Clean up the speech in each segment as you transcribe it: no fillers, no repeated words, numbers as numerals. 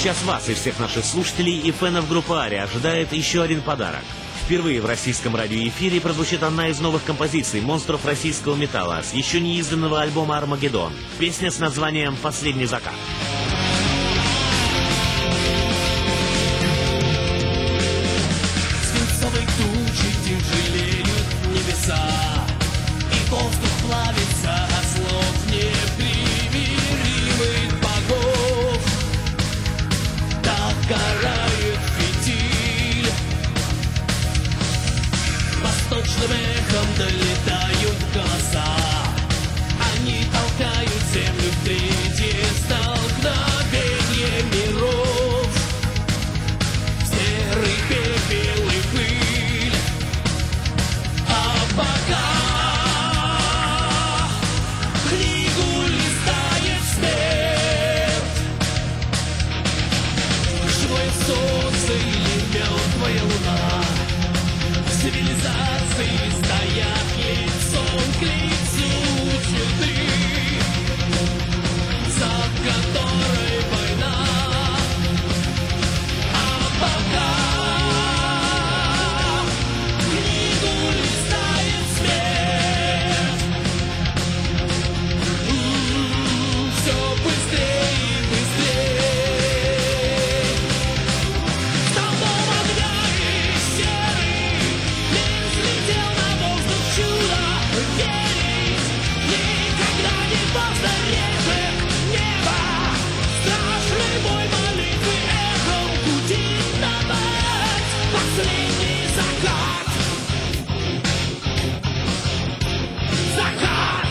сейчас вас и всех наших слушателей и фенов группы Ария ожидает еще один подарок. Впервые в российском радиоэфире прозвучит одна из новых композиций монстров российского металла с еще не изданного альбома «Армагеддон». Песня с названием «Последний закат». Свинцовые тучи тяжелеют небеса, и воздух плавится от слов непримиримых богов. Так горает фитиль, восточным эхом долетают голоса. Они толкают землю в третье столкновение миров. Серый пепел и пыль, а пока книгу листает смерть. Живое солнце или мертвая луна, цивилизации стоят лицом к лицу черты, за которой война. А пока книгу листает смерть. Все быстрее и быстрее. Столбом огня и серый мир взлетел на воздух чудо. Верить никогда не поздно, режет небо. Страшный бой молитвы эхом гудит набать. Последний закат. Закат.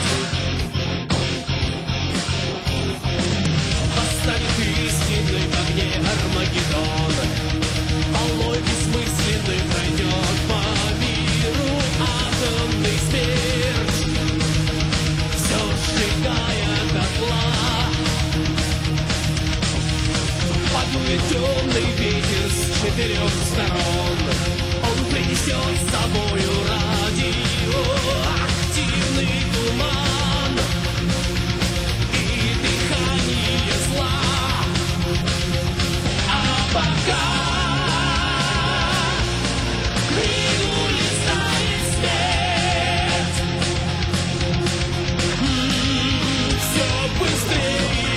Восстанет истинный в огне Армагеддон. Волной бессмысленный пройдет по миру атомный смерч, все сжигая дотла. Подует темный ветер с четырех сторон. Он принесет с собою радиоактивный туман и дыхание зла. А пока книгу листает смерть. Все быстрее и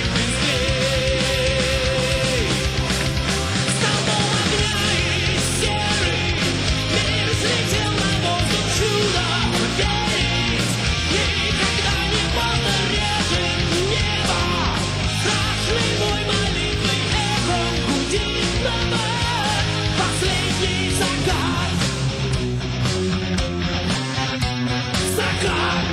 быстрее. Столбом огня и серый мир взлетел на воздух чудо. Верить никогда не поздно, режет небо. Страшный бой молитвы эхом гудит набат. Последний закат. Закат.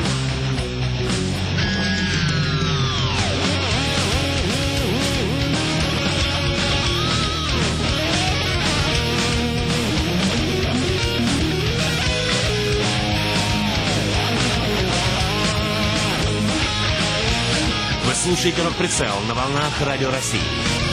Вы слушаете «Рок-прицел» на волнах Радио России.